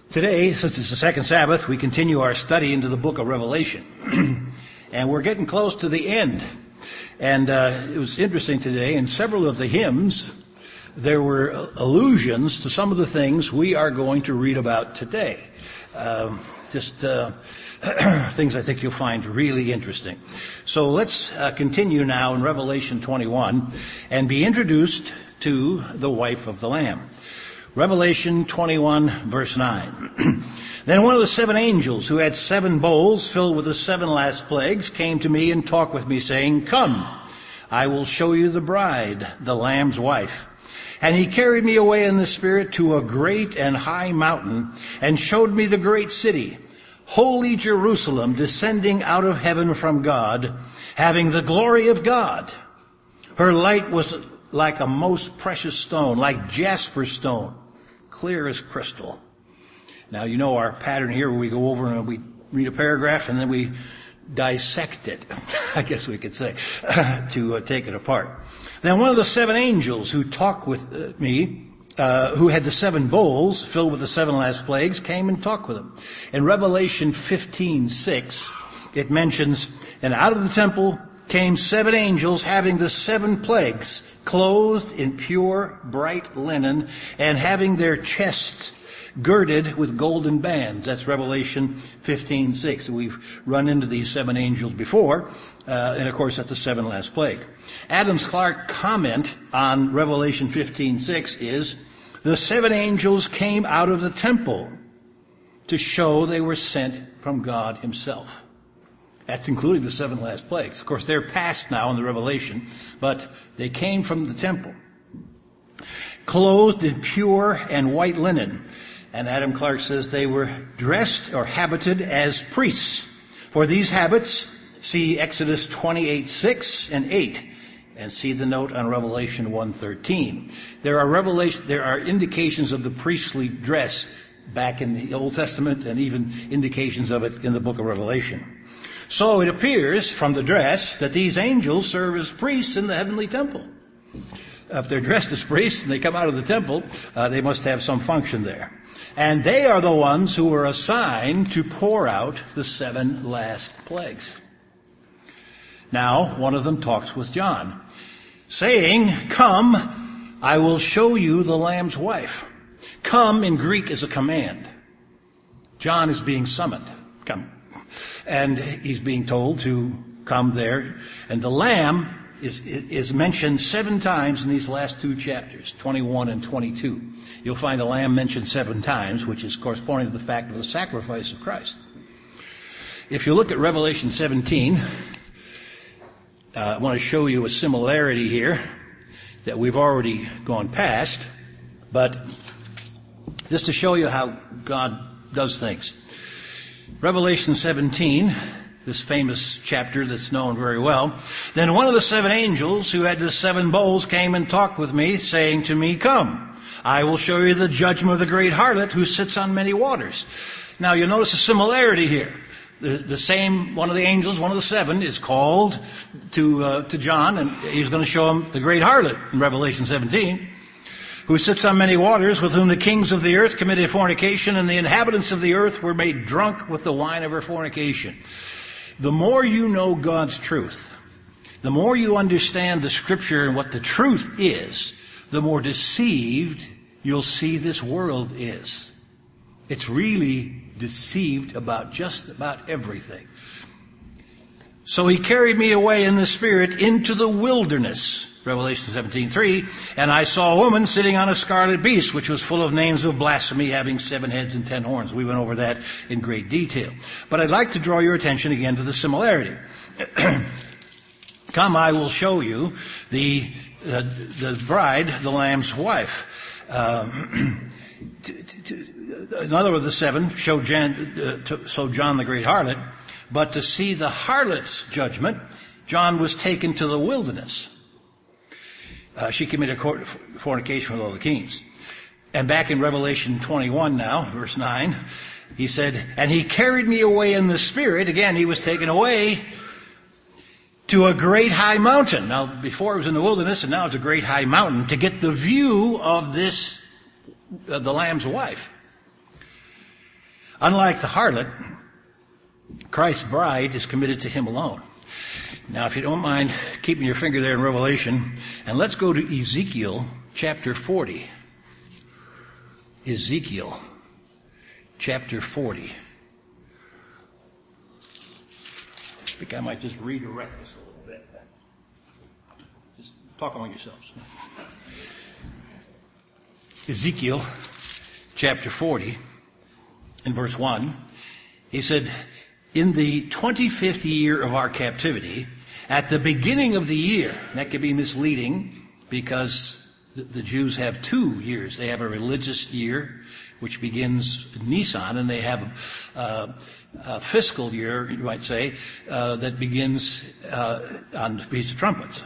Today, since it's the second Sabbath, we continue our study into the book of Revelation. And we're getting close to the end. And it was interesting today, in several of the hymns, there were allusions to some of the things we are going to read about today. Things I think you'll find really interesting. So let's continue now in Revelation 21 and be introduced to the wife of the Lamb. Revelation 21 verse 9. Then one of the seven angels who had seven bowls filled with the seven last plagues came to me and talked with me, saying, "Come, I will show you the bride, the Lamb's wife." And he carried me away in the Spirit to a great and high mountain and showed me the great city, holy Jerusalem, descending out of heaven from God, having the glory of God. Her light was like a most precious stone, like jasper stone, clear as crystal. Now, you know our pattern here where we go over and we read a paragraph and then we dissect it, I guess we could say, to take it apart. Then one of the seven angels who talked with me, who had the seven bowls filled with the seven last plagues, came and talked with him. In Revelation 15:6, it mentions, "And out of the temple came seven angels having the seven plagues, clothed in pure bright linen, and having their chests girded with golden bands." That's Revelation 15:6. We've run into these seven angels before, and of course that's the seven last plague. Adams Clark comment on Revelation 15:6 is, "The seven angels came out of the temple to show they were sent from God himself." That's including the seven last plagues. Of course, they're past now in the Revelation, but they came from the temple. Clothed in pure and white linen. And Adam Clark says they were dressed or habited as priests. For these habits, see Exodus 28:6 and 8. And see the note on Revelation 1:13. There are indications of the priestly dress back in the Old Testament and even indications of it in the book of Revelation. So it appears from the dress that these angels serve as priests in the heavenly temple. If they're dressed as priests and they come out of the temple, they must have some function there. And they are the ones who were assigned to pour out the seven last plagues. Now, one of them talks with John, saying, "Come, I will show you the Lamb's wife." Come in Greek is a command. John is being summoned. Come. And he's being told to come there. And the Lamb is mentioned 7 times in these last 2 chapters, 21 and 22. You'll find the Lamb mentioned 7 times, which is corresponding to the fact of the sacrifice of Christ. If you look at Revelation 17, I want to show you a similarity here that we've already gone past, but just to show you how God does things. Revelation 17, this famous chapter that's known very well. Then one of the seven angels who had the seven bowls came and talked with me, saying to me, "Come, I will show you the judgment of the great harlot who sits on many waters." Now you'll notice a similarity here. The same, one of the angels, one of the seven, is called to John, and he's going to show him the great harlot in Revelation 17. Who sits on many waters, with whom the kings of the earth committed fornication, and the inhabitants of the earth were made drunk with the wine of her fornication. The more you know God's truth, the more you understand the scripture and what the truth is, the more deceived you'll see this world is. It's really deceived about just about everything. So he carried me away in the Spirit into the wilderness, Revelation 17:3, and I saw a woman sitting on a scarlet beast, which was full of names of blasphemy, having 7 heads and 10 horns. We went over that in great detail. But I'd like to draw your attention again to the similarity. Come, I will show you the bride, the Lamb's wife. Another of the seven showed John the great harlot, but to see the harlot's judgment, John was taken to the wilderness. She committed fornication with all the kings. And back in Revelation 21 now, verse 9, he said, "And he carried me away in the Spirit." Again, he was taken away to a great high mountain. Now, before it was in the wilderness, and now it's a great high mountain, to get the view of this, the Lamb's wife. Unlike the harlot, Christ's bride is committed to him alone. Now, if you don't mind keeping your finger there in Revelation, and let's go to Ezekiel chapter 40. Ezekiel chapter 40. I think I might just redirect this a little bit. Just talk among yourselves. Ezekiel chapter 40, in verse 1, he said, in the 25th year of our captivity, at the beginning of the year, that could be misleading because the Jews have 2 years. They have a religious year, which begins Nisan, and they have a fiscal year, you might say, that begins on the Feast of Trumpets.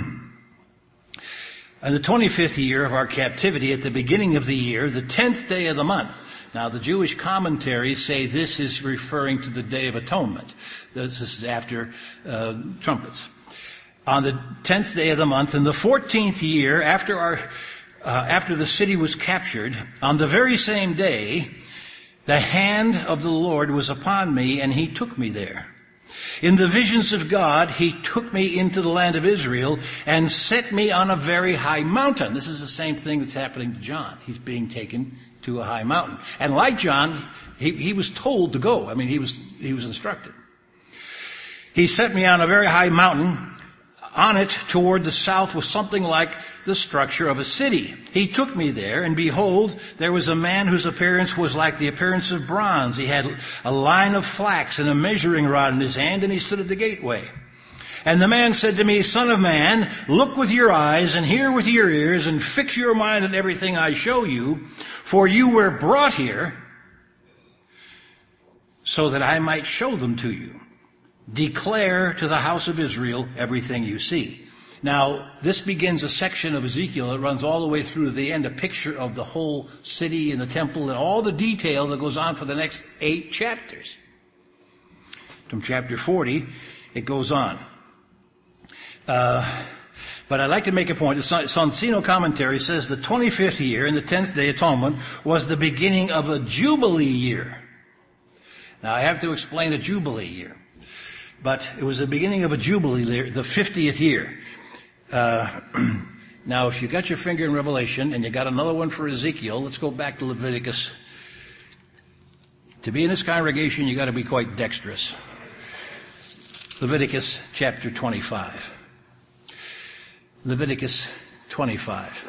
And the 25th year of our captivity, at the beginning of the year, the 10th day of the month. Now, the Jewish commentaries say this is referring to the Day of Atonement. This is after trumpets. On the 10th day of the month, in the 14th year, after the city was captured, on the very same day, the hand of the Lord was upon me, and he took me there. In the visions of God, he took me into the land of Israel and set me on a very high mountain. This is the same thing that's happening to John. He's being taken to a high mountain. And like John, he was told to go. I mean, he was instructed. He set me on a very high mountain. On it, toward the south, was something like the structure of a city. He took me there, and behold, there was a man whose appearance was like the appearance of bronze. He had a line of flax and a measuring rod in his hand, and he stood at the gateway. And the man said to me, Son of man, look with your eyes and hear with your ears, and fix your mind on everything I show you, for you were brought here so that I might show them to you. Declare to the house of Israel everything you see. Now, this begins a section of Ezekiel that runs all the way through to the end, a picture of the whole city and the temple and all the detail that goes on for the next 8 chapters. From chapter 40, it goes on. But I'd like to make a point. The Soncino commentary says the 25th year and the 10th day atonement was the beginning of a Jubilee year. Now, I have to explain a Jubilee year. But it was the beginning of a Jubilee year, the 50th year. Now, if you got your finger in Revelation and you got another one for Ezekiel, let's go back to Leviticus. To be in this congregation, you got to be quite dexterous. Leviticus chapter 25. Leviticus 25.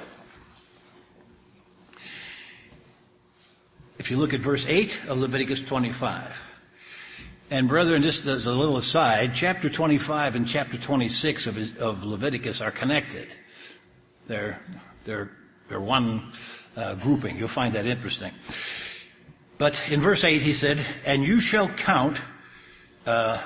If you look at verse 8 of Leviticus 25. And brethren, just as a little aside, chapter 25 and chapter 26 of Leviticus are connected. They're one grouping. You'll find that interesting. But in verse 8 he said, and you shall count, the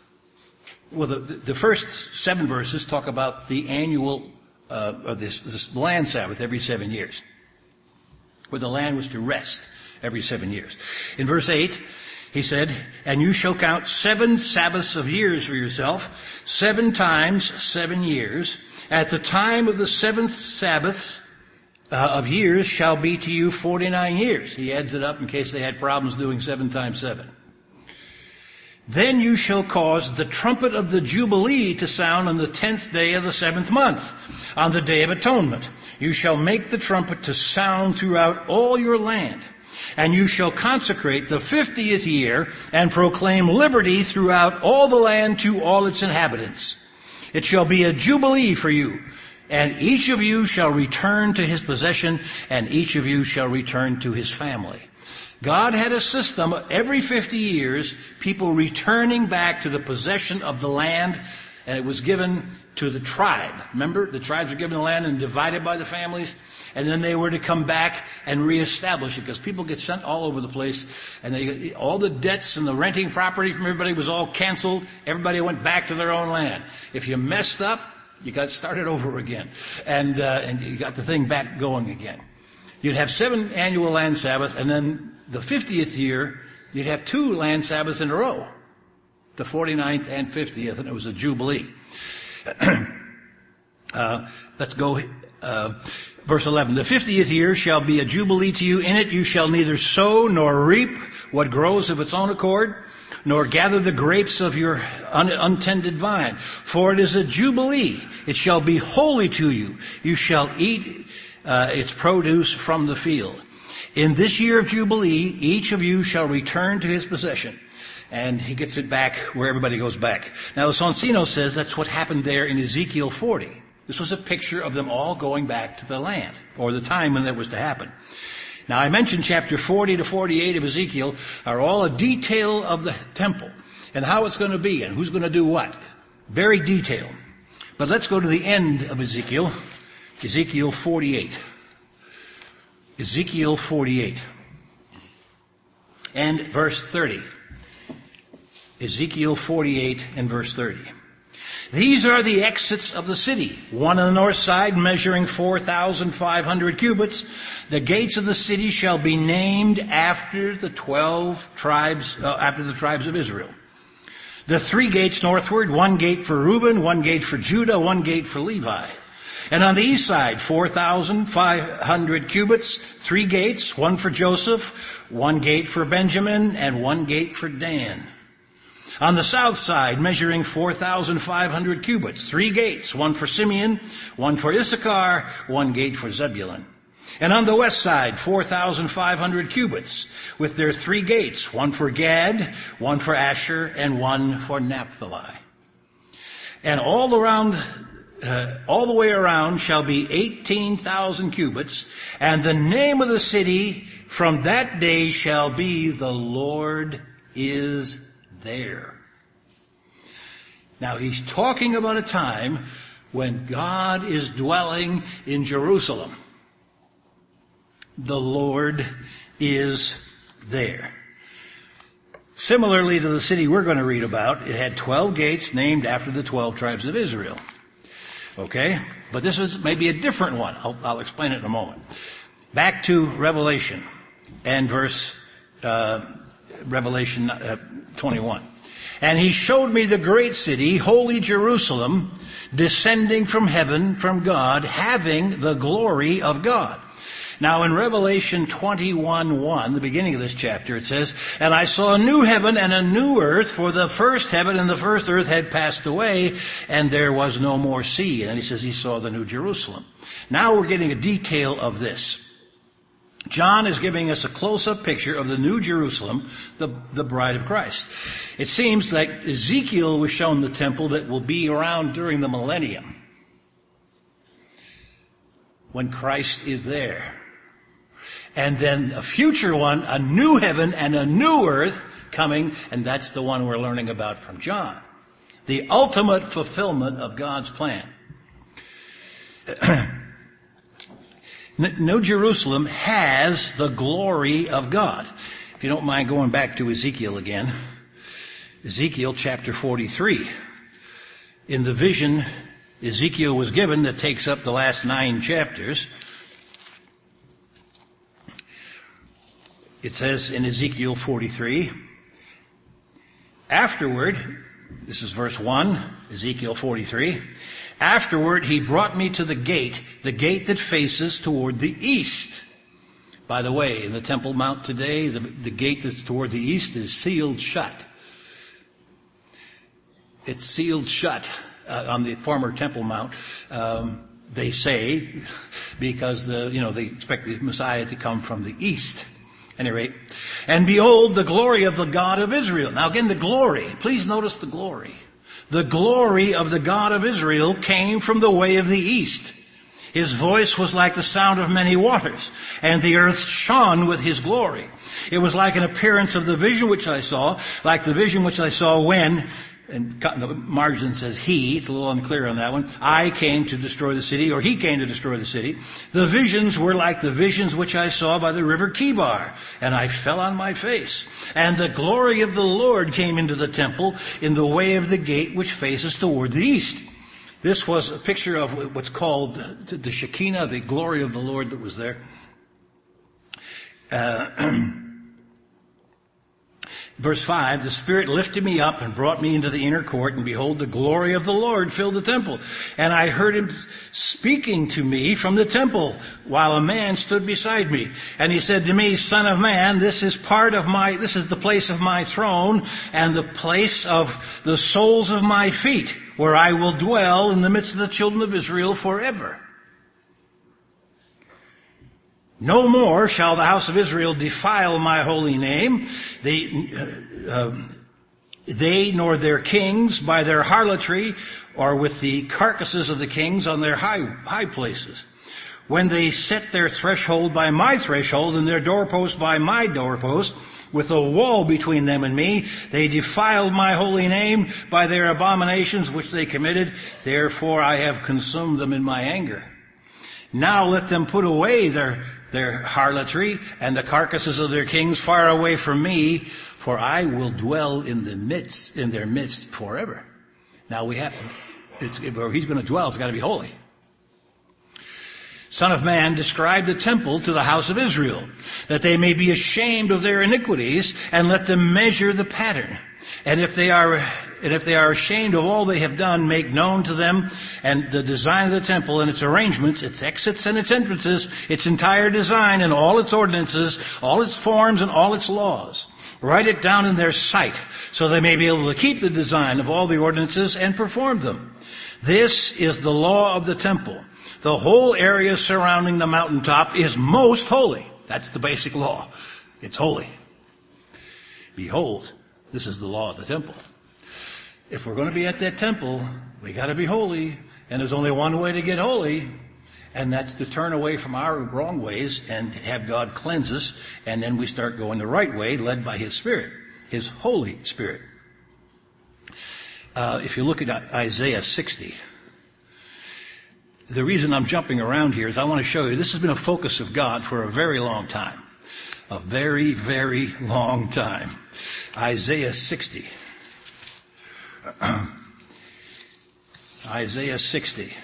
first 7 verses talk about the annual, this land Sabbath every 7 years, where the land was to rest every 7 years. In verse 8, he said, and you shall count 7 Sabbaths of years for yourself, 7 times 7 years. At the time of the 7th Sabbath of years shall be to you 49 years. He adds it up in case they had problems doing 7 times 7. Then you shall cause the trumpet of the Jubilee to sound on the 10th day of the 7th month, on the Day of Atonement. You shall make the trumpet to sound throughout all your land. And you shall consecrate the 50th year and proclaim liberty throughout all the land to all its inhabitants. It shall be a jubilee for you, and each of you shall return to his possession, and each of you shall return to his family. God had a system every 50 years, people returning back to the possession of the land, and it was given to the tribe. Remember, the tribes were given the land and divided by the families. And then they were to come back and reestablish it, because people get sent all over the place, and all the debts and the renting property from everybody was all canceled. Everybody went back to their own land. If you messed up, you got started over again, and you got the thing back going again. You'd have 7 annual land Sabbaths, and then the 50th year, you'd have 2 land Sabbaths in a row, the 49th and 50th, and it was a jubilee. Let's go. Verse 11, the 50th year shall be a jubilee to you. In it you shall neither sow nor reap what grows of its own accord, nor gather the grapes of your untended vine. For it is a jubilee. It shall be holy to you. You shall eat its produce from the field. In this year of jubilee, each of you shall return to his possession. And he gets it back where everybody goes back. Now the Sonsino says that's what happened there in Ezekiel 40. This was a picture of them all going back to the land, or the time when that was to happen. Now I mentioned chapter 40 to 48 of Ezekiel are all a detail of the temple and how it's going to be and who's going to do what. Very detailed. But let's go to the end of Ezekiel, Ezekiel 48. Ezekiel 48 and verse 30. Ezekiel 48 and verse 30. These are the exits of the city, one on the north side measuring 4,500 cubits. The gates of the city shall be named after the 12 tribes, after the tribes of Israel. The 3 gates northward, 1 gate for Reuben, 1 gate for Judah, 1 gate for Levi. And on the east side, 4,500 cubits, 3 gates, 1 for Joseph, 1 gate for Benjamin, and 1 gate for Dan. On the south side, measuring 4,500 cubits, 3 gates, 1 for Simeon, 1 for Issachar, 1 gate for Zebulun. And on the west side, 4,500 cubits, with their 3 gates, 1 for Gad, 1 for Asher, and 1 for Naphtali. And all the way around shall be 18,000 cubits, and the name of the city from that day shall be the Lord is there. Now he's talking about a time when God is dwelling in Jerusalem. The Lord is there. Similarly to the city we're going to read about, it had 12 gates named after the 12 tribes of Israel. Okay? But this is maybe a different one. I'll explain it in a moment. Back to Revelation and Revelation 21. And he showed me the great city, holy Jerusalem, descending from heaven from God, having the glory of God. Now in Revelation 21:1, the beginning of this chapter, it says, and I saw a new heaven and a new earth, for the first heaven and the first earth had passed away, and there was no more sea. And then he says he saw the new Jerusalem. Now we're getting a detail of this. John is giving us a close-up picture of the New Jerusalem, the bride of Christ. It seems that Ezekiel was shown the temple that will be around during the millennium, when Christ is there. And then a future one, a new heaven and a new earth coming, and that's the one we're learning about from John. The ultimate fulfillment of God's plan. New Jerusalem has the glory of God. If you don't mind going back to Ezekiel again. Ezekiel chapter 43. In the vision Ezekiel was given that takes up the last 9 chapters, it says in Ezekiel 43, afterward, this is verse 1, Ezekiel 43, afterward he brought me to the gate that faces toward the east. By the way, in the Temple Mount today, the gate that's toward the east is sealed shut. It's sealed shut on the former Temple Mount. They say because they expect the Messiah to come from the east. At any rate, and behold, the glory of the God of Israel. Now again, the glory. Please notice the glory. The glory of the God of Israel came from the way of the east. His voice was like the sound of many waters, and the earth shone with his glory. It was like an appearance of the vision which I saw, like the vision which I saw when, and the margin says he, it's a little unclear on that one, I came to destroy the city, or he came to destroy the city. The visions were like the visions which I saw by the river Kibar, and I fell on my face. And the glory of the Lord came into the temple in the way of the gate which faces toward the east. This was a picture of what's called the Shekinah, the glory of the Lord that was there. Verse 5, the Spirit lifted me up and brought me into the inner court, and behold, the glory of the Lord filled the temple. And I heard him speaking to me from the temple while a man stood beside me. And he said to me, Son of man, this is the place of my throne and the place of the soles of my feet, where I will dwell in the midst of the children of Israel forever. No more shall the house of Israel defile my holy name, they nor their kings by their harlotry, or with the carcasses of the kings on their high places. When they set their threshold by my threshold, and their doorpost by my doorpost, with a wall between them and me, they defiled my holy name by their abominations which they committed. Therefore I have consumed them in my anger. Now let them put away their harlotry and the carcasses of their kings far away from me, for I will dwell in their midst forever. Now where he's going to dwell, it's got to be holy. Son of man, describe the temple to the house of Israel, that they may be ashamed of their iniquities, and let them measure the pattern. And if they are ashamed of all they have done, make known to them and the design of the temple and its arrangements, its exits and its entrances, its entire design and all its ordinances, all its forms and all its laws. Write it down in their sight, so they may be able to keep the design of all the ordinances and perform them. This is the law of the temple. The whole area surrounding the mountaintop is most holy. That's the basic law. It's holy. Behold, this is the law of the temple. If we're going to be at that temple, we got to be holy, and there's only one way to get holy, and that's to turn away from our wrong ways and have God cleanse us, and then we start going the right way, led by His Spirit, His Holy Spirit. If you look at Isaiah 60, the reason I'm jumping around here is I want to show you this has been a focus of God for a very long time. A very, very long time. Isaiah 60. Isaiah 60.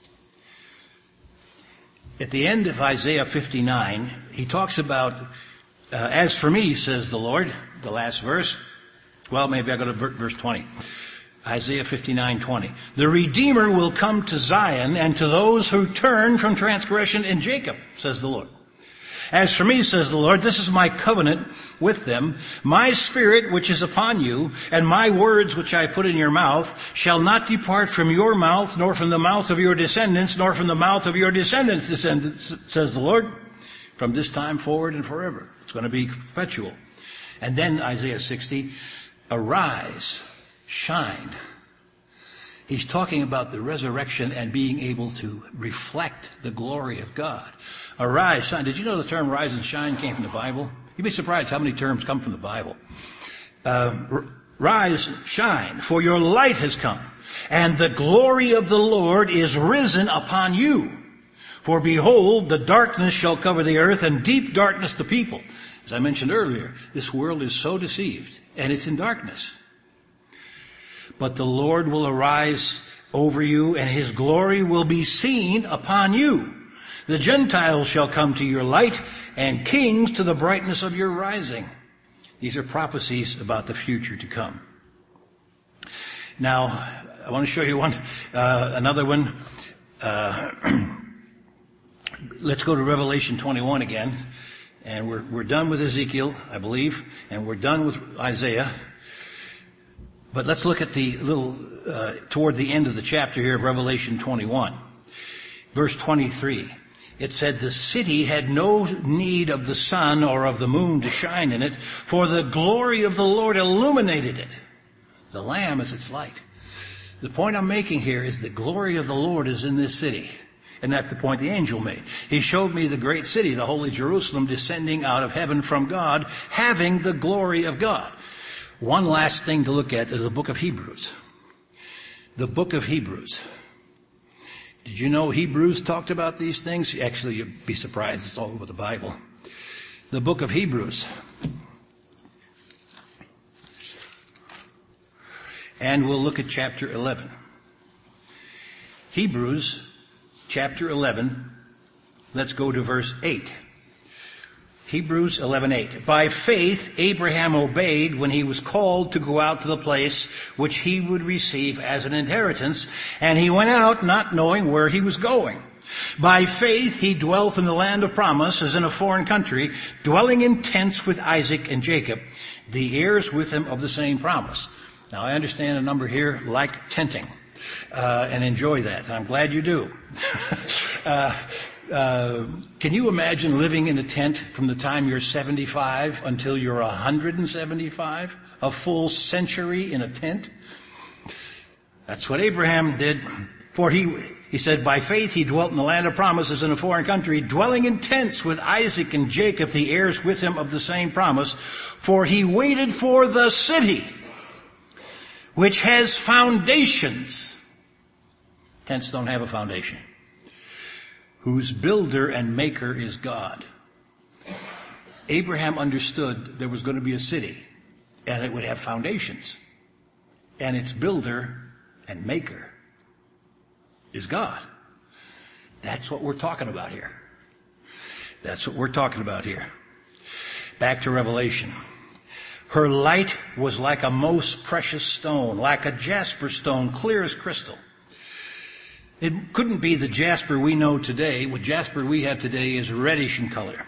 At the end of Isaiah 59, he talks about, as for me, says the Lord, the last verse. Well, maybe I go to verse 20. Isaiah 59:20. The Redeemer will come to Zion and to those who turn from transgression in Jacob, says the Lord. As for me, says the Lord, this is my covenant with them. My spirit which is upon you, and my words which I put in your mouth, shall not depart from your mouth, nor from the mouth of your descendants, nor from the mouth of your descendants, says the Lord, from this time forward and forever. It's going to be perpetual. And then Isaiah 60, arise, shine. He's talking about the resurrection and being able to reflect the glory of God. Arise, shine. Did you know the term rise and shine came from the Bible? You'd be surprised how many terms come from the Bible. Rise, shine, for your light has come, and the glory of the Lord is risen upon you. For behold, the darkness shall cover the earth, and deep darkness the people. As I mentioned earlier, this world is so deceived, and it's in darkness. But the Lord will arise over you, and His glory will be seen upon you. The Gentiles shall come to your light, and kings to the brightness of your rising. These are prophecies about the future to come. Now, I want to show you another one. Let's go to Revelation 21 again. And we're done with Ezekiel, I believe, and we're done with Isaiah. But let's look at the toward the end of the chapter here of Revelation 21. Verse 23. It said, the city had no need of the sun or of the moon to shine in it, for the glory of the Lord illuminated it. The Lamb is its light. The point I'm making here is the glory of the Lord is in this city. And that's the point the angel made. He showed me the great city, the holy Jerusalem, descending out of heaven from God, having the glory of God. One last thing to look at is the book of Hebrews. The book of Hebrews. Did you know Hebrews talked about these things? Actually, you'd be surprised. It's all over the Bible. The book of Hebrews. And we'll look at chapter 11. Hebrews chapter 11. Let's go to verse 8. Hebrews 11:8. By faith, Abraham obeyed when he was called to go out to the place which he would receive as an inheritance, and he went out not knowing where he was going. By faith, he dwelt in the land of promise as in a foreign country, dwelling in tents with Isaac and Jacob, the heirs with him of the same promise. Now, I understand a number here like tenting, and enjoy that. I'm glad you do. Can you imagine living in a tent from the time you're 75 until you're 175? A full century in a tent? That's what Abraham did. For he said, by faith he dwelt in the land of promises in a foreign country, dwelling in tents with Isaac and Jacob, the heirs with him of the same promise. For he waited for the city, which has foundations. Tents don't have a foundation. Whose builder and maker is God. Abraham understood there was going to be a city, and it would have foundations. And its builder and maker is God. That's what we're talking about here. That's what we're talking about here. Back to Revelation. Her light was like a most precious stone, like a jasper stone, clear as crystal. It couldn't be the jasper we know today. What jasper we have today is reddish in color.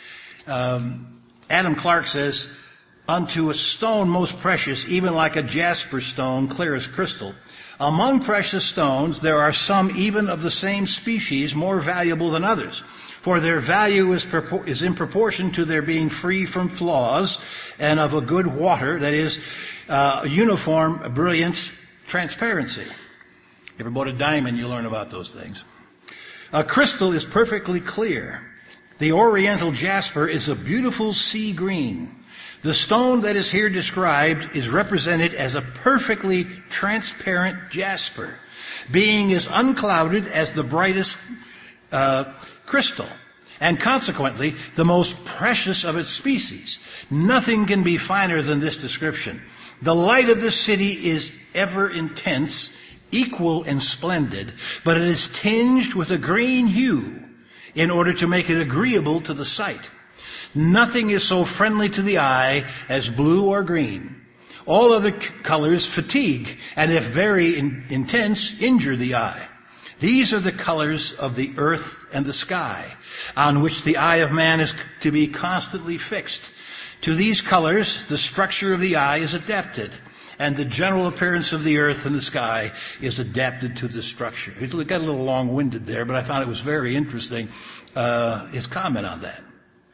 Adam Clark says, unto a stone most precious, even like a jasper stone, clear as crystal. Among precious stones, there are some even of the same species more valuable than others. For their value is in proportion to their being free from flaws and of a good water, that is, uniform, brilliant transparency. If you ever bought a diamond, you learn about those things. A crystal is perfectly clear. The oriental jasper is a beautiful sea green. The stone that is here described is represented as a perfectly transparent jasper, being as unclouded as the brightest crystal, and consequently the most precious of its species. Nothing can be finer than this description. The light of this city is ever intense, equal and splendid, but it is tinged with a green hue in order to make it agreeable to the sight. Nothing is so friendly to the eye as blue or green. All other colors fatigue, and if very intense, injure the eye. These are the colors of the earth and the sky, on which the eye of man is to be constantly fixed. To these colors, the structure of the eye is adapted, and the general appearance of the earth and the sky is adapted to the structure. It got a little long-winded there, but I found it was very interesting, his comment on that.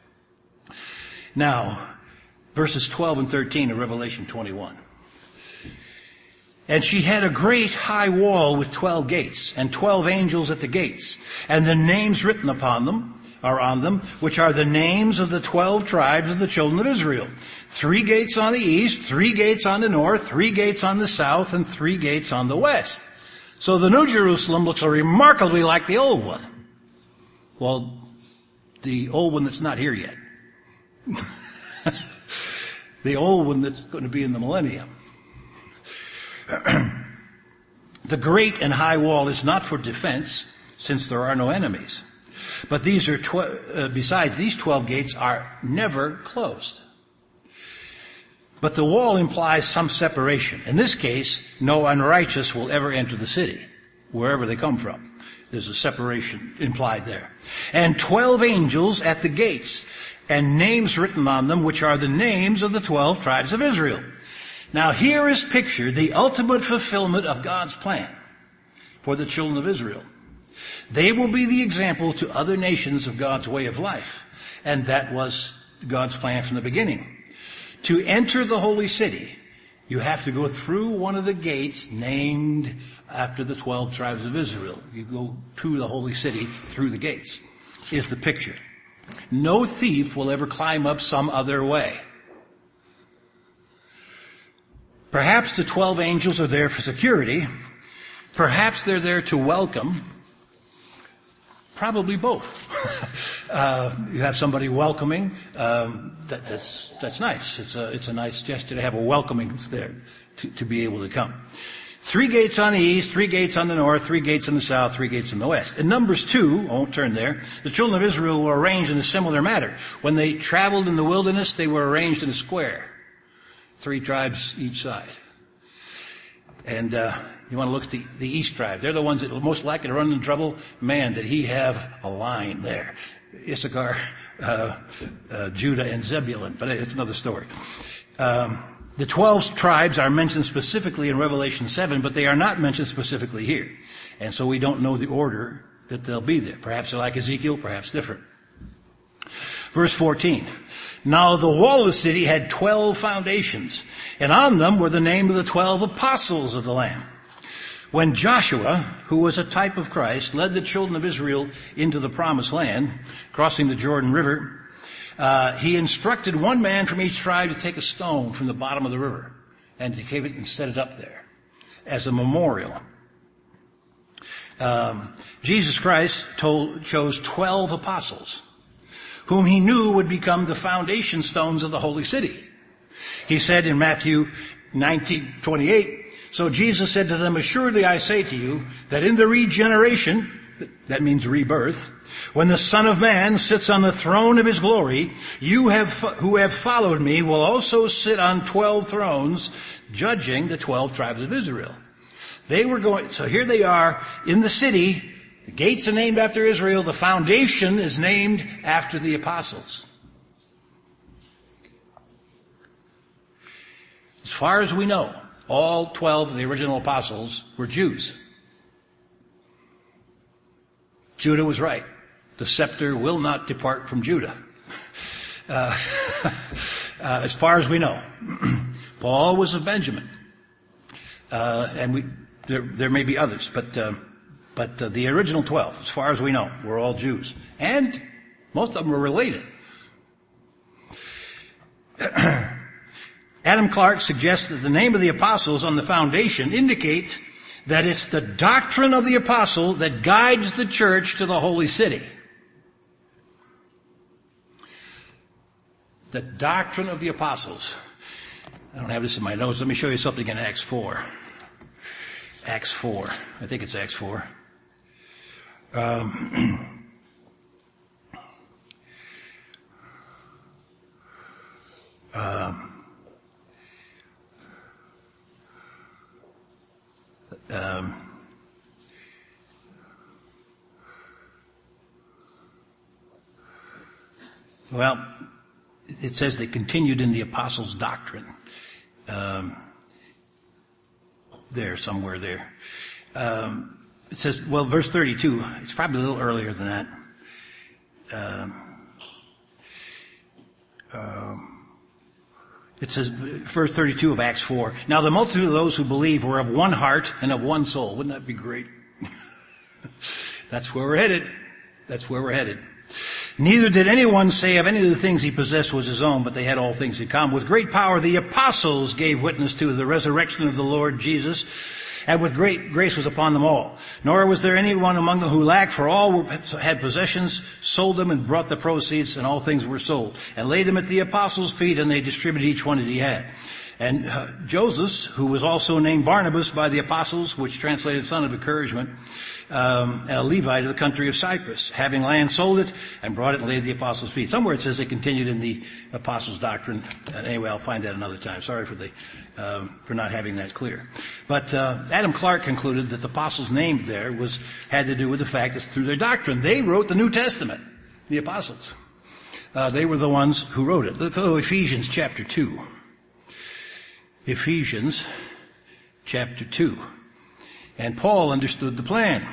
Now, verses 12 and 13 of Revelation 21. And she had a great high wall with 12 gates, and 12 angels at the gates, and the names written upon them are on them, which are the names of the 12 tribes of the children of Israel. 3 gates on the east, 3 gates on the north, 3 gates on the south, and 3 gates on the west. So the New Jerusalem looks remarkably like the old one. Well, the old one that's not here yet. The old one that's going to be in the millennium. The great and high wall is not for defense, since there are no enemies. But these are besides, these 12 gates are never closed. But the wall implies some separation. In this case, no unrighteous will ever enter the city, wherever they come from. There's a separation implied there. And 12 angels at the gates, and names written on them, which are the names of the 12 tribes of Israel. Now here is pictured the ultimate fulfillment of God's plan for the children of Israel. They will be the example to other nations of God's way of life. And that was God's plan from the beginning. To enter the holy city, you have to go through one of the gates named after the 12 tribes of Israel. You go to the holy city through the gates, is the picture. No thief will ever climb up some other way. Perhaps the 12 angels are there for security. Perhaps they're there to welcome. Probably both. You have somebody welcoming. That's nice. It's a nice gesture to have a welcoming there to be able to come. 3 gates on the east, 3 gates on the north, 3 gates in the south, 3 gates in the west. In Numbers 2, I won't turn there, the children of Israel were arranged in a similar manner. When they traveled in the wilderness, they were arranged in a square. 3 tribes each side. And you want to look at the east tribe. They're the ones that are most likely to run into trouble. Man, did he have a line there. Issachar, Judah, and Zebulun. But it's another story. The 12 tribes are mentioned specifically in Revelation 7, but they are not mentioned specifically here. And so we don't know the order that they'll be there. Perhaps they're like Ezekiel, perhaps different. Verse 14. Now the wall of the city had 12 foundations, and on them were the name of the 12 apostles of the Lamb. When Joshua, who was a type of Christ, led the children of Israel into the promised land, crossing the Jordan River, he instructed one man from each tribe to take a stone from the bottom of the river and to take it and set it up there as a memorial. Jesus Christ chose 12 apostles whom he knew would become the foundation stones of the holy city. He said in Matthew 19:28, so Jesus said to them, assuredly I say to you that in the regeneration, that means rebirth, when the Son of Man sits on the throne of his glory, who have followed me will also sit on 12 thrones, judging the 12 tribes of Israel. So here they are in the city. The gates are named after Israel. The foundation is named after the apostles. As far as we know, all 12 of the original apostles were Jews. Judah was right. The scepter will not depart from Judah. As far as we know. Paul was of Benjamin. And there may be others, but the original 12, as far as we know, were all Jews. And most of them were related. Adam Clarke suggests that the name of the apostles on the foundation indicates that it's the doctrine of the apostle that guides the church to the holy city. The doctrine of the apostles. I don't have this in my notes. Let me show you something in Acts 4. Acts 4. I think it's Acts 4. Well, it says they continued in the apostles' doctrine. There, somewhere there. It says, well, verse 32, it's probably a little earlier than that. It says, verse 32 of Acts 4, now the multitude of those who believe were of one heart and of one soul. Wouldn't that be great? That's where we're headed. That's where we're headed. Neither did anyone say of any of the things he possessed was his own, but they had all things in common. With great power the apostles gave witness to the resurrection of the Lord Jesus, and with great grace was upon them all. Nor was there anyone among them who lacked, for all had possessions, sold them, and brought the proceeds, and all things were sold, and laid them at the apostles' feet, and they distributed each one as he had. And Joseph, who was also named Barnabas by the apostles, which translated son of encouragement, a Levite of the country of Cyprus, having land, sold it, and brought it and laid at the apostles' feet. Somewhere it says they continued in the apostles' doctrine. Anyway, I'll find that another time. Sorry for not having that clear. But Adam Clarke concluded that the apostles named there had to do with the fact that through their doctrine they wrote the New Testament. The apostles. They were the ones who wrote it. Look at Ephesians chapter 2. Ephesians chapter 2. And Paul understood the plan.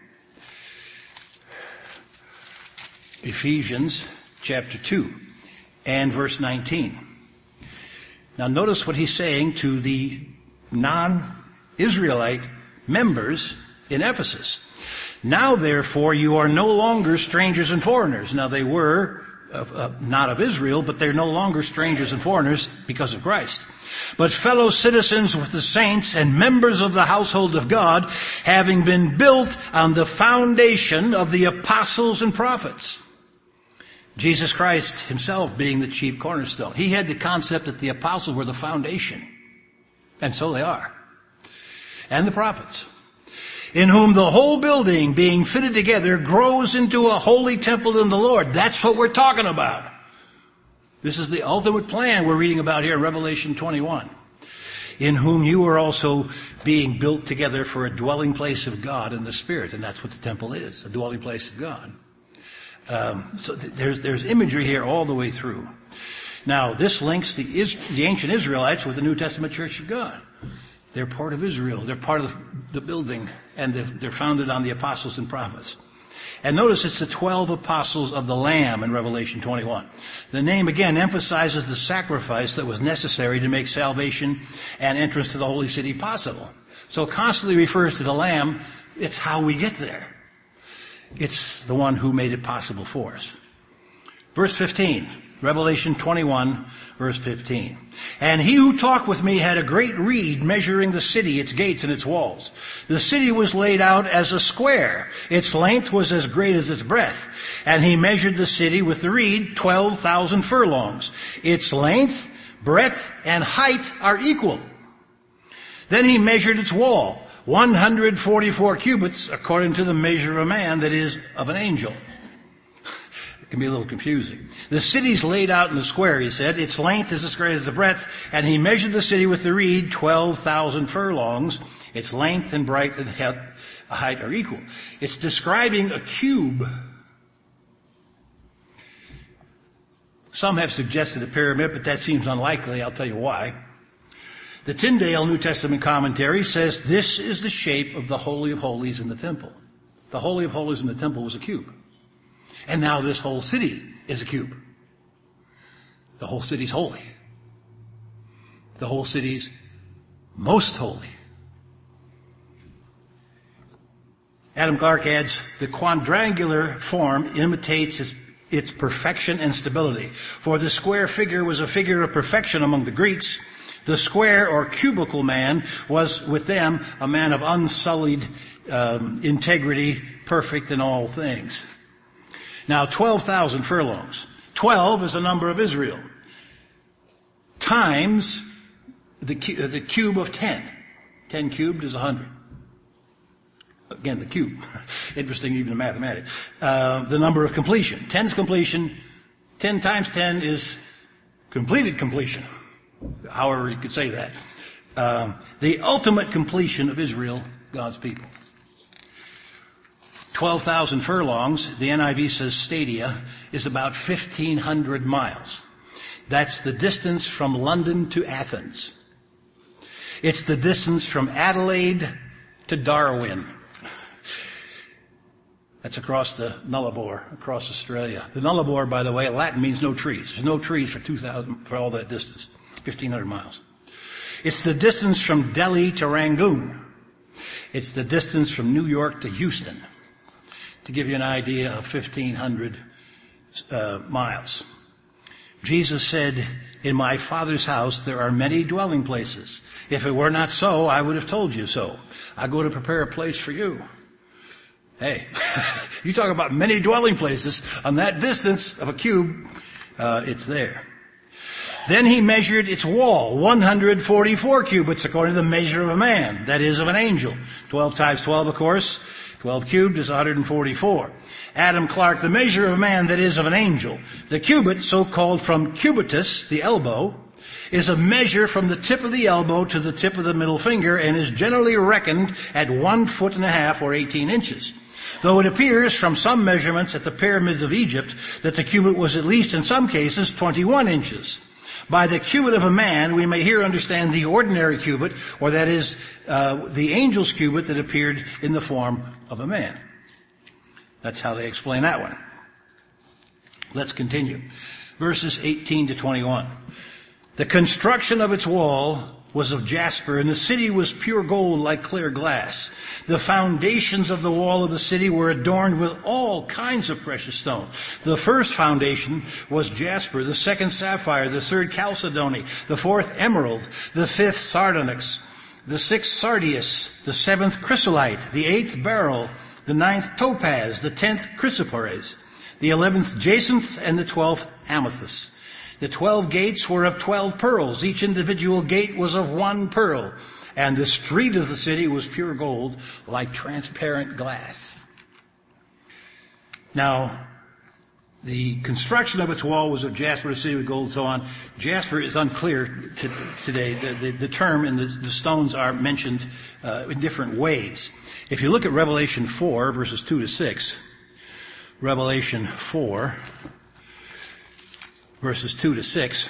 Ephesians chapter 2 and verse 19. Now notice what he's saying to the non-Israelite members in Ephesus. Now therefore you are no longer strangers and foreigners. Now they were not of Israel, but they're no longer strangers and foreigners because of Christ. But fellow citizens with the saints and members of the household of God, having been built on the foundation of the apostles and prophets. Jesus Christ himself being the chief cornerstone. He had the concept that the apostles were the foundation. And so they are. and the prophets, in whom the whole building being fitted together grows into a holy temple in the Lord. That's what we're talking about. This is the ultimate plan we're reading about here in Revelation 21. In whom you are also being built together for a dwelling place of God in the Spirit. And that's what the temple is, a dwelling place of God. So there's imagery here all the way through. Now, this links the ancient Israelites with the New Testament Church of God. They're part of Israel. They're part of the building, and they're founded on the apostles and prophets. And notice it's the 12 apostles of the Lamb in Revelation 21. The name again emphasizes the sacrifice that was necessary to make salvation and entrance to the holy city possible. So it constantly refers to the Lamb. It's how we get there. It's the one who made it possible for us. Verse 15, Revelation 21, verse 15. And he who talked with me had a great reed measuring the city, its gates and its walls. The city was laid out as a square. Its length was as great as its breadth. And he measured the city with the reed 12,000 furlongs. Its length, breadth, and height are equal. Then he measured its wall, 144 cubits, according to the measure of a man, that is, of an angel. It can be a little confusing. The city's laid out in the square, he said. Its length is as great as the breadth, and he measured the city with the reed, 12,000 furlongs. Its length and breadth and height are equal. It's describing a cube. Some have suggested a pyramid, but that seems unlikely. I'll tell you why. The Tyndale New Testament commentary says this is the shape of the Holy of Holies in the temple. The Holy of Holies in the temple was a cube. And now this whole city is a cube. The whole city's holy. The whole city's most holy. Adam Clarke adds, the quadrangular form imitates its perfection and stability. For the square figure was a figure of perfection among the Greeks. The square or cubical man was with them a man of unsullied integrity, perfect in all things. Now 12,000 furlongs. 12 is the number of Israel. Times the cube of 10. 10 cubed is 100. Again, the cube. Interesting even in mathematics. The number of completion. 10 is completion. 10 times 10 is completed completion. However you could say that. The ultimate completion of Israel, God's people. 12,000 furlongs, the NIV says stadia, is about 1,500 miles. That's the distance from London to Athens. It's the distance from Adelaide to Darwin. That's across the Nullarbor, across Australia. The Nullarbor, by the way, in Latin means no trees. There's no trees for all that distance. 1,500 miles. It's the distance from Delhi to Rangoon. It's the distance from New York to Houston. To give you an idea of 1,500 miles. Jesus said, in my Father's house there are many dwelling places. If it were not so, I would have told you so. I go to prepare a place for you. Hey, you talk about many dwelling places. On that distance of a cube, it's there. Then he measured its wall, 144 cubits, according to the measure of a man, that is, of an angel. 12 times 12, of course. 12 cubed is 144. Adam Clarke, the measure of a man, that is, of an angel. The cubit, so-called from cubitus, the elbow, is a measure from the tip of the elbow to the tip of the middle finger and is generally reckoned at 1.5 feet or 18 inches. Though it appears from some measurements at the pyramids of Egypt that the cubit was at least in some cases 21 inches. By the cubit of a man, we may here understand the ordinary cubit, or that is, the angel's cubit that appeared in the form of a man. That's how they explain that one. Let's continue. Verses 18 to 21. The construction of its wall was of jasper, and the city was pure gold like clear glass. The foundations of the wall of the city were adorned with all kinds of precious stones. The first foundation was jasper, the second sapphire, the third chalcedony, the fourth emerald, the fifth sardonyx, the sixth sardius, the seventh chrysolite, the eighth beryl, the ninth topaz, the 10th chrysoprase, the 11th jacinth, and the 12th amethyst. The 12 gates were of 12 pearls. Each individual gate was of 1 pearl. And the street of the city was pure gold, like transparent glass. Now, the construction of its wall was of jasper, the city with gold, and so on. Jasper is unclear today. The term and the stones are mentioned in different ways. If you look at Revelation 4, verses 2 to 6, Revelation 4, verses 2 to 6,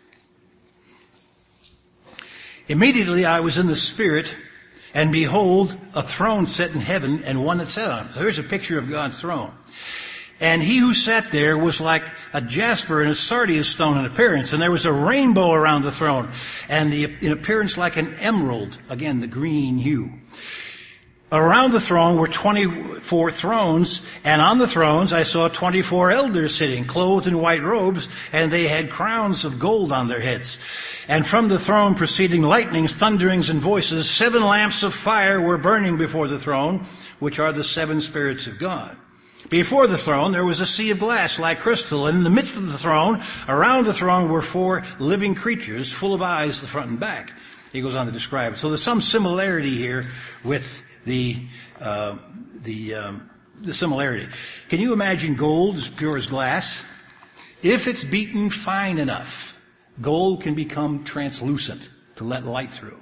immediately I was in the Spirit, and behold, a throne set in heaven, and one that sat on it. So here's a picture of God's throne. And he who sat there was like a jasper and a sardius stone in appearance. And there was a rainbow around the throne, and in appearance like an emerald. Again, the green hue. Around the throne were 24 thrones, and on the thrones I saw 24 elders sitting, clothed in white robes, and they had crowns of gold on their heads. And from the throne proceeding lightnings, thunderings, and voices, 7 lamps of fire were burning before the throne, which are the 7 spirits of God. Before the throne there was a sea of glass like crystal, and in the midst of the throne, around the throne were 4 living creatures, full of eyes, the front and back. He goes on to describe it. So there's some similarity here with the similarity. Can you imagine gold as pure as glass? If it's beaten fine enough, gold can become translucent to let light through.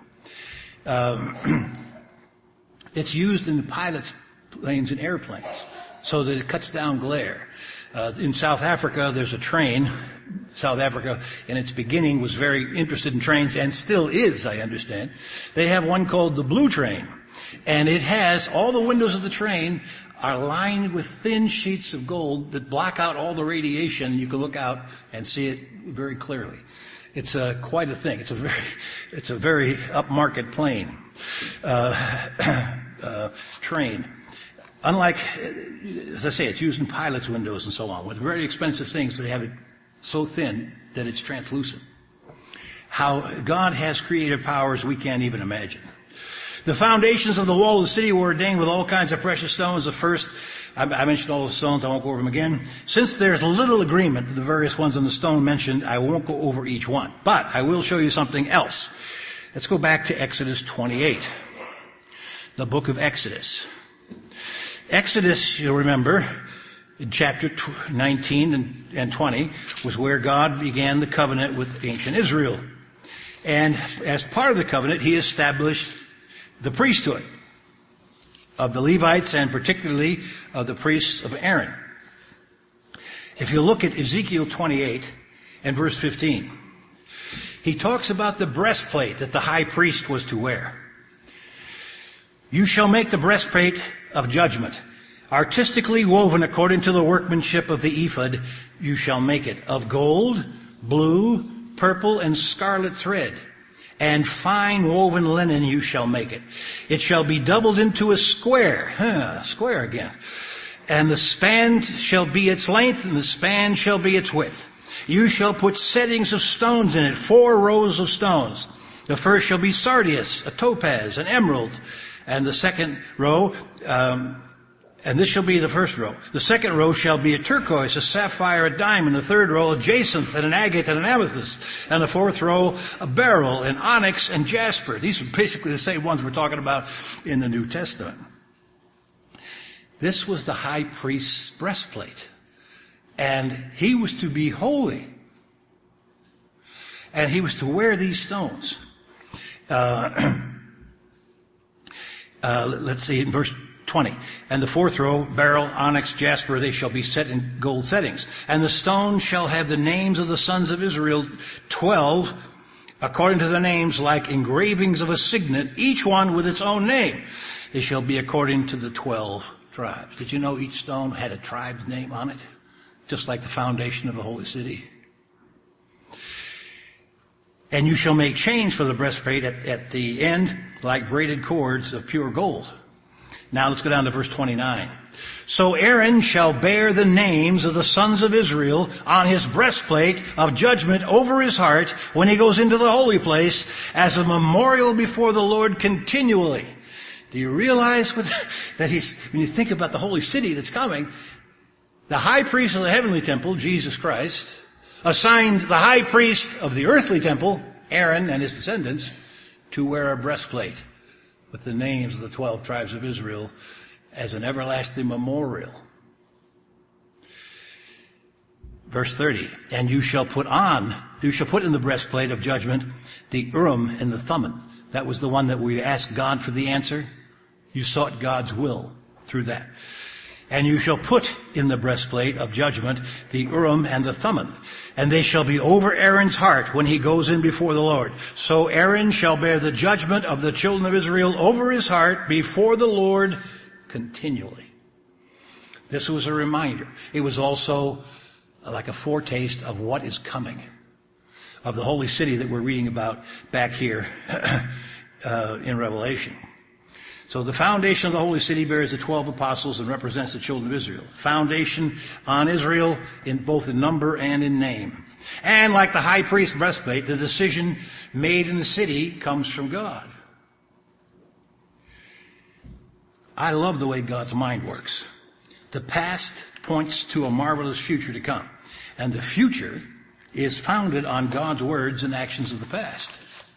It's used in pilot planes and airplanes so that it cuts down glare. In South Africa, there's a train. South Africa, in its beginning, was very interested in trains and still is, I understand. They have one called the Blue Train. And it has, all the windows of the train are lined with thin sheets of gold that block out all the radiation. You can look out and see it very clearly. It's quite a thing. It's a very upmarket plane, train. Unlike, as I say, it's used in pilots' windows and so on. With very expensive things, they have it so thin that it's translucent. How God has creative powers we can't even imagine. The foundations of the wall of the city were ordained with all kinds of precious stones. The first, I mentioned all the stones, I won't go over them again. Since there's little agreement with the various ones on the stone mentioned, I won't go over each one. But I will show you something else. Let's go back to Exodus 28. The book of Exodus. Exodus, you'll remember, in chapter 19 and 20, was where God began the covenant with ancient Israel. And as part of the covenant, he established the priesthood of the Levites and particularly of the priests of Aaron. If you look at Ezekiel 28 and verse 15, he talks about the breastplate that the high priest was to wear. You shall make the breastplate of judgment, artistically woven according to the workmanship of the ephod. You shall make it of gold, blue, purple, and scarlet thread. And fine woven linen you shall make it. It shall be doubled into a square. Square again. And the span shall be its length, and the span shall be its width. You shall put settings of stones in it, 4 rows of stones. The first shall be sardius, a topaz, an emerald. And the second row, and this shall be the first row. The second row shall be a turquoise, a sapphire, a diamond. The third row, a jacinth, and an agate, and an amethyst. And the fourth row, a beryl, an onyx, and jasper. These are basically the same ones we're talking about in the New Testament. This was the high priest's breastplate. And he was to be holy. And he was to wear these stones. Let's see, in verse 20. And the fourth row, beryl, onyx, jasper, they shall be set in gold settings. And the stones shall have the names of the sons of Israel, 12, according to the names like engravings of a signet, each one with its own name. They shall be according to the 12 tribes. Did you know each stone had a tribe's name on it? Just like the foundation of the holy city. And you shall make chains for the breastplate at the end, like braided cords of pure gold. Now let's go down to verse 29. So Aaron shall bear the names of the sons of Israel on his breastplate of judgment over his heart when he goes into the holy place as a memorial before the Lord continually. Do you realize that when you think about the holy city that's coming, the high priest of the heavenly temple, Jesus Christ, assigned the high priest of the earthly temple, Aaron and his descendants, to wear a breastplate with the names of the 12 tribes of Israel as an everlasting memorial. Verse 30, and you shall put in the breastplate of judgment the Urim and the Thummim. That was the one that we asked God for the answer. You sought God's will through that. And you shall put in the breastplate of judgment the Urim and the Thummim, and they shall be over Aaron's heart when he goes in before the Lord. So Aaron shall bear the judgment of the children of Israel over his heart before the Lord continually. This was a reminder. It was also like a foretaste of what is coming, of the holy city that we're reading about back here in Revelation. So the foundation of the holy city bears the 12 apostles and represents the children of Israel. Foundation on Israel in both in number and in name. And like the high priest breastplate, the decision made in the city comes from God. I love the way God's mind works. The past points to a marvelous future to come. And the future is founded on God's words and actions of the past.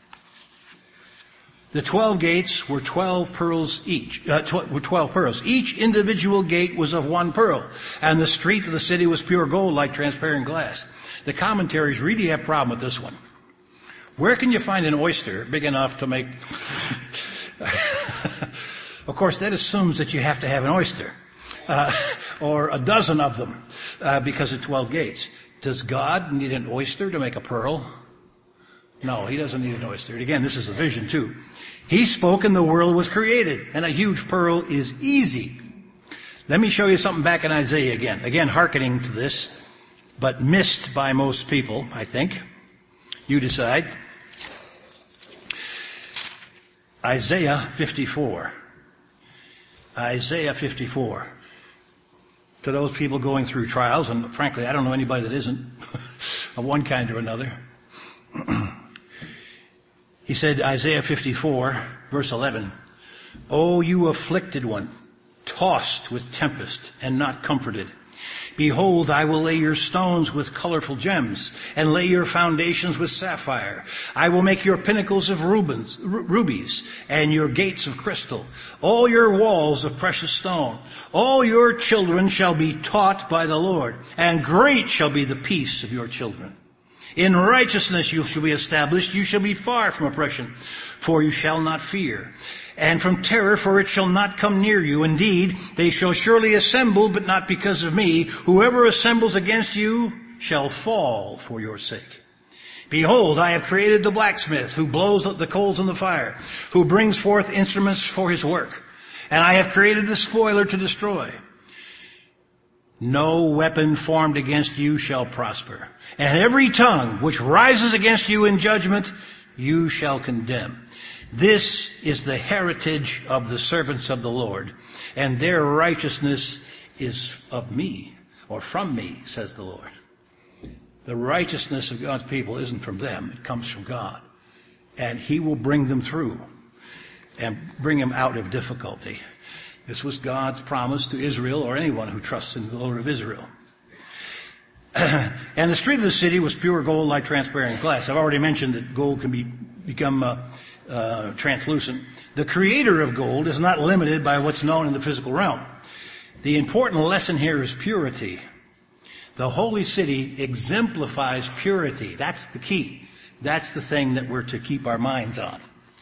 The 12 gates were 12 pearls each, were 12 pearls. Each individual gate was of one pearl, and the street of the city was pure gold like transparent glass. The commentaries really have a problem with this one. Where can you find an oyster big enough to make... Of course, that assumes that you have to have an oyster, or a dozen of them, because of 12 gates. Does God need an oyster to make a pearl? No, he doesn't need an oyster. Again, this is a vision too. He spoke and the world was created, and a huge pearl is easy. Let me show you something back in Isaiah again. Again, hearkening to this, but missed by most people, I think. You decide. Isaiah 54. Isaiah 54. To those people going through trials, and frankly, I don't know anybody that isn't, of one kind or another. He said, Isaiah 54, verse 11, O you afflicted one, tossed with tempest and not comforted. Behold, I will lay your stones with colorful gems and lay your foundations with sapphire. I will make your pinnacles of rubies and your gates of crystal, all your walls of precious stone. All your children shall be taught by the Lord, and great shall be the peace of your children. In righteousness you shall be established. You shall be far from oppression, for you shall not fear. And from terror, for it shall not come near you. Indeed, they shall surely assemble, but not because of me. Whoever assembles against you shall fall for your sake. Behold, I have created the blacksmith, who blows the coals in the fire, who brings forth instruments for his work. And I have created the spoiler to destroy. No weapon formed against you shall prosper, and every tongue which rises against you in judgment you shall condemn. This is the heritage of the servants of the Lord, and their righteousness is of me, or from me, says the Lord. The righteousness of God's people isn't from them, it comes from God. And he will bring them through and bring them out of difficulty. This was God's promise to Israel, or anyone who trusts in the Lord of Israel. And the street of the city was pure gold like transparent glass. I've already mentioned that gold can become translucent. The creator of gold is not limited by what's known in the physical realm. The important lesson here is purity. The holy city exemplifies purity. That's the key. That's the thing that we're to keep our minds on.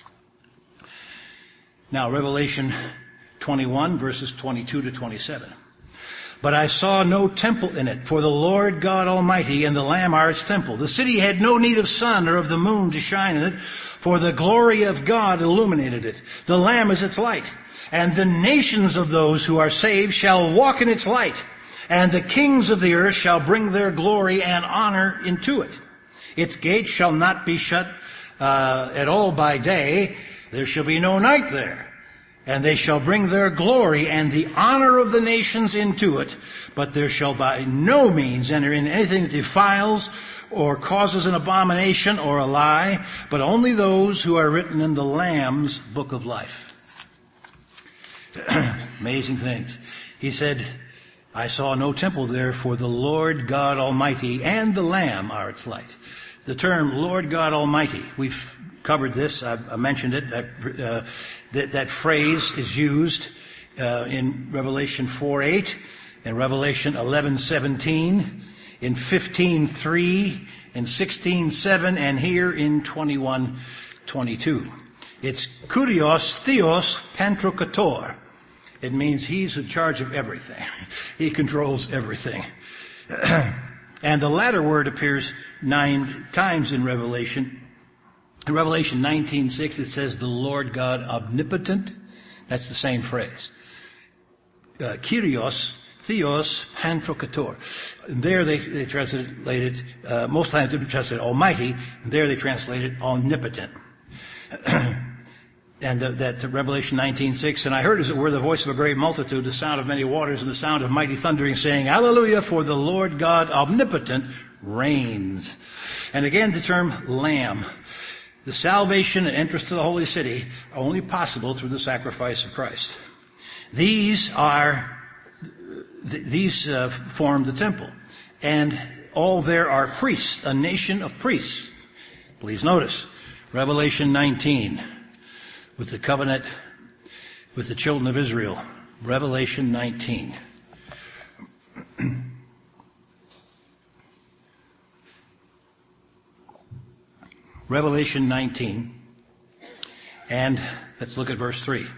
Now, Revelation 21, verses 22 to 27. But I saw no temple in it, for the Lord God Almighty and the Lamb are its temple. The city had no need of sun or of the moon to shine in it, for the glory of God illuminated it. The Lamb is its light, and the nations of those who are saved shall walk in its light, and the kings of the earth shall bring their glory and honor into it. Its gates shall not be shut at all by day. There shall be no night there. And they shall bring their glory and the honor of the nations into it, but there shall by no means enter in anything that defiles or causes an abomination or a lie, but only those who are written in the Lamb's book of life. Amazing things. He said, I saw no temple there, for the Lord God Almighty and the Lamb are its light. The term Lord God Almighty, we've covered this. I mentioned it. That phrase is used in Revelation 4:8, in Revelation 11:17, in 15:3, in 16:7, and here in 21:22. It's Kurios Theos Pantrokator. It means he's in charge of everything. He controls everything. And the latter word appears 9 times in Revelation. In Revelation 19:6 it says the Lord God omnipotent. That's the same phrase. Kyrios, Theos, Pantrokator. There they translate it, most times they translate Almighty, and there they translate it omnipotent. And that Revelation 19:6, and I heard as it were the voice of a great multitude, the sound of many waters, and the sound of mighty thundering, saying, Hallelujah, for the Lord God omnipotent reigns. And again the term Lamb. The salvation and entrance to the holy city are only possible through the sacrifice of Christ. These form the temple. And all there are priests, a nation of priests. Please notice, Revelation 19, with the covenant with the children of Israel. Revelation 19. Revelation 19. And let's look at verse 3.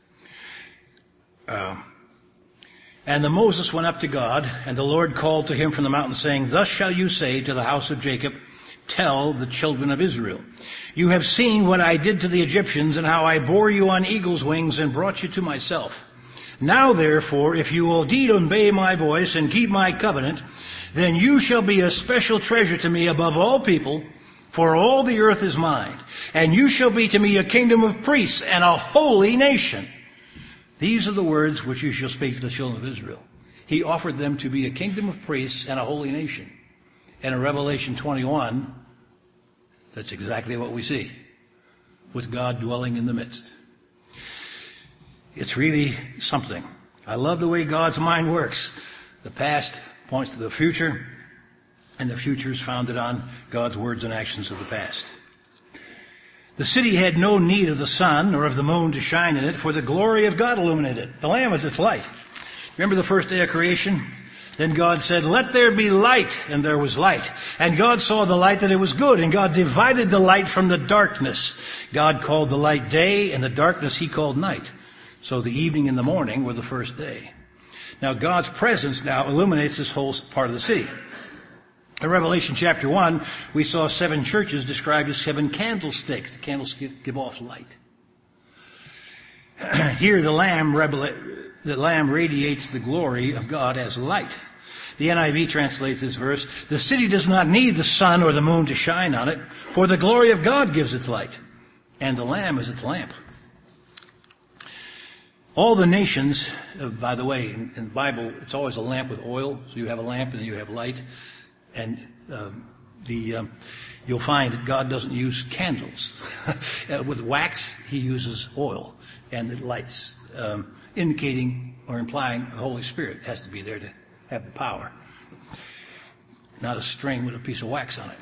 And Moses went up to God, and the Lord called to him from the mountain, saying, Thus shall you say to the house of Jacob, Tell the children of Israel, you have seen what I did to the Egyptians, and how I bore you on eagle's wings and brought you to myself. Now therefore, if you will indeed obey my voice and keep my covenant, then you shall be a special treasure to me above all people, for all the earth is mine. And you shall be to me a kingdom of priests and a holy nation. These are the words which you shall speak to the children of Israel. He offered them to be a kingdom of priests and a holy nation. And in Revelation 21, that's exactly what we see, with God dwelling in the midst. It's really something. I love the way God's mind works. The past points to the future, and the future is founded on God's words and actions of the past. The city had no need of the sun or of the moon to shine in it, for the glory of God illuminated it. The Lamb is its light. Remember the first day of creation? Then God said, Let there be light, and there was light. And God saw the light that it was good, and God divided the light from the darkness. God called the light day, and the darkness he called night. So the evening and the morning were the first day. Now God's presence now illuminates this whole part of the city. In Revelation chapter 1, we saw 7 churches described as 7 candlesticks. The candlesticks give off light. Here the Lamb radiates the glory of God as light. The NIV translates this verse, the city does not need the sun or the moon to shine on it, for the glory of God gives its light, and the Lamb is its lamp. All the nations, by the way, in the Bible, it's always a lamp with oil, so you have a lamp and you have light, and you'll find that God doesn't use candles. With wax, he uses oil, and it lights, indicating or implying the Holy Spirit has to be there to have the power. Not a string with a piece of wax on it.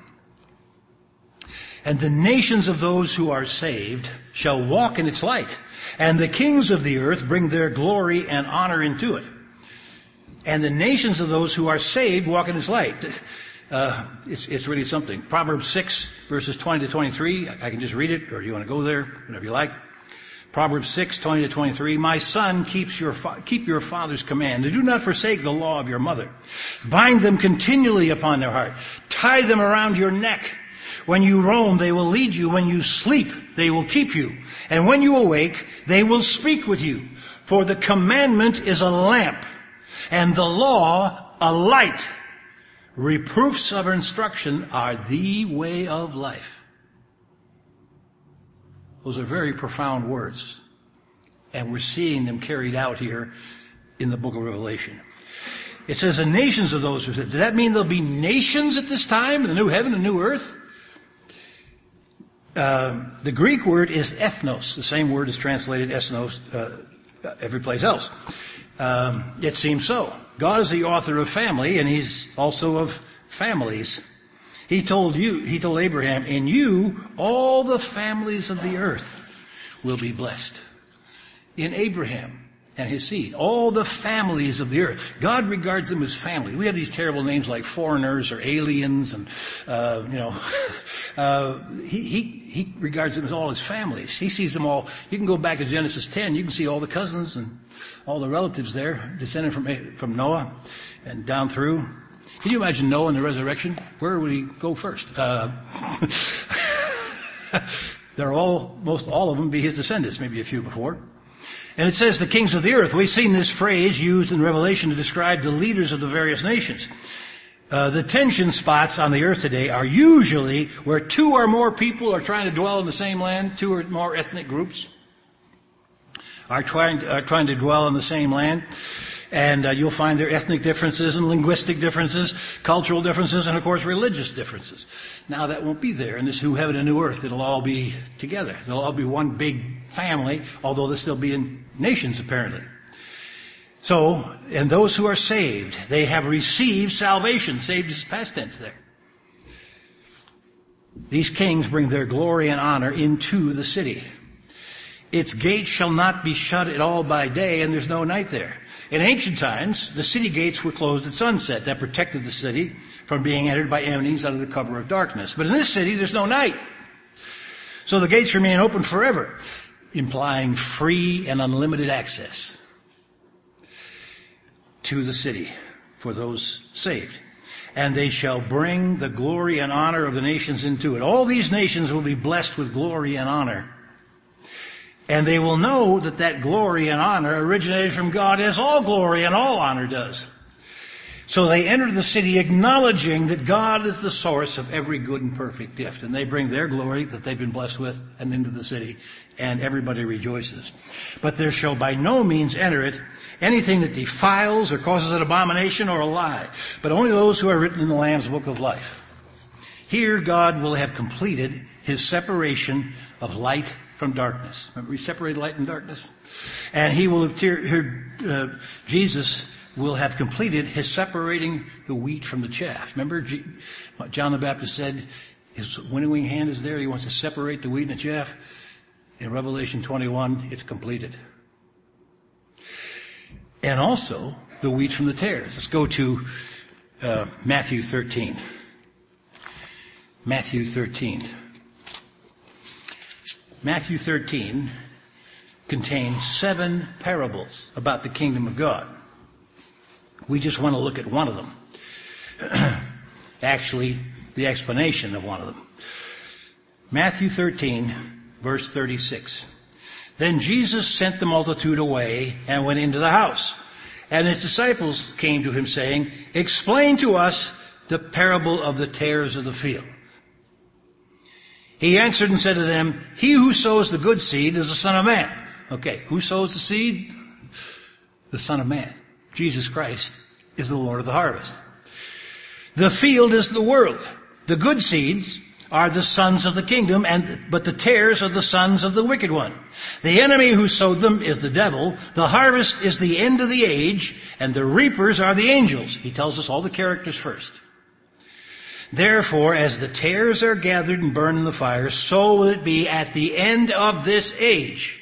And the nations of those who are saved shall walk in its light, and the kings of the earth bring their glory and honor into it. And the nations of those who are saved walk in its light. It's really something. Proverbs 6, verses 20 to 23. I can just read it, or you want to go there, whatever you like. Proverbs 6, 20 to 23. My son, keep your father's command, and do not forsake the law of your mother. Bind them continually upon their heart. Tie them around your neck. When you roam, they will lead you. When you sleep, they will keep you. And when you awake, they will speak with you. For the commandment is a lamp, and the law a light. Reproofs of instruction are the way of life. Those are very profound words. And we're seeing them carried out here in the book of Revelation. It says the nations of those who said, does that mean there'll be nations at this time in the new heaven and new earth? The Greek word is ethnos. The same word is translated ethnos every place else. It seems so. God is the author of family, and he's also of families. He told Abraham, in you, all the families of the earth will be blessed. In Abraham and his seed, all the families of the earth. God regards them as family. We have these terrible names like foreigners or aliens, and he regards them as all his families. He sees them all. You can go back to Genesis 10. You can see all the cousins and all the relatives there, descended from Noah and down through. Can you imagine Noah in the resurrection? Where would he go first? Most all of them be his descendants, maybe a few before. And it says the kings of the earth. We've seen this phrase used in Revelation to describe the leaders of the various nations. The tension spots on the earth today are usually where two or more people are trying to dwell in the same land, two or more ethnic groups are trying to dwell in the same land. And you'll find there ethnic differences and linguistic differences, cultural differences, and of course religious differences. Now that won't be there in this new heaven and new earth. It'll all be together. They'll all be one big family, although they'll still be in nations apparently. So, and those who are saved, they have received salvation. Saved is past tense there. These kings bring their glory and honor into the city. Its gates shall not be shut at all by day, and there's no night there. In ancient times, the city gates were closed at sunset. That protected the city from being entered by enemies under the cover of darkness. But in this city, there's no night. So the gates remain open forever, implying free and unlimited access to the city for those saved. And they shall bring the glory and honor of the nations into it. All these nations will be blessed with glory and honor. And they will know that that glory and honor originated from God, as all glory and all honor does. So they enter the city acknowledging that God is the source of every good and perfect gift. And they bring their glory that they've been blessed with and into the city, and everybody rejoices. But there shall by no means enter it anything that defiles or causes an abomination or a lie, but only those who are written in the Lamb's book of life. Here God will have completed his separation of light from darkness. Remember, we separated light and darkness? And he will have, Jesus will have completed his separating the wheat from the chaff. Remember, John the Baptist said his winnowing hand is there. He wants to separate the wheat and the chaff. In Revelation 21, it's completed. And also the wheat from the tares. Let's go to Matthew 13. Matthew 13. Matthew 13 contains 7 parables about the kingdom of God. We just want to look at one of them. Actually, the explanation of one of them. Matthew 13, verse 36. Then Jesus sent the multitude away and went into the house. And his disciples came to him saying, explain to us the parable of the tares of the field. He answered and said to them, he who sows the good seed is the Son of Man. Okay, who sows the seed? The Son of Man. Jesus Christ is the Lord of the harvest. The field is the world. The good seeds are the sons of the kingdom, but the tares are the sons of the wicked one. The enemy who sowed them is the devil. The harvest is the end of the age, and the reapers are the angels. He tells us all the characters first. Therefore, as the tares are gathered and burned in the fire, so will it be at the end of this age.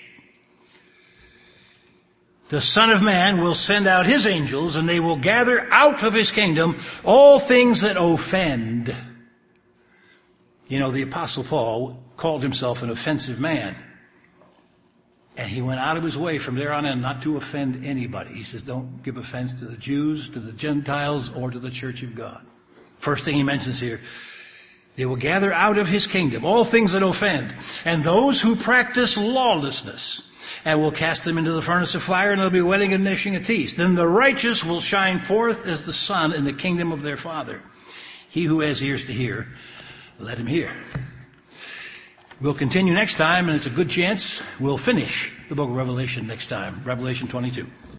The Son of Man will send out his angels, and they will gather out of his kingdom all things that offend. You know, the Apostle Paul called himself an offensive man. And he went out of his way from there on in not to offend anybody. He says, don't give offense to the Jews, to the Gentiles, or to the church of God. First thing he mentions here, they will gather out of his kingdom all things that offend, and those who practice lawlessness, and will cast them into the furnace of fire, and they'll be wailing and gnashing of teeth. Then the righteous will shine forth as the sun in the kingdom of their Father. He who has ears to hear, let him hear. We'll continue next time, and it's a good chance we'll finish the book of Revelation next time, Revelation 22.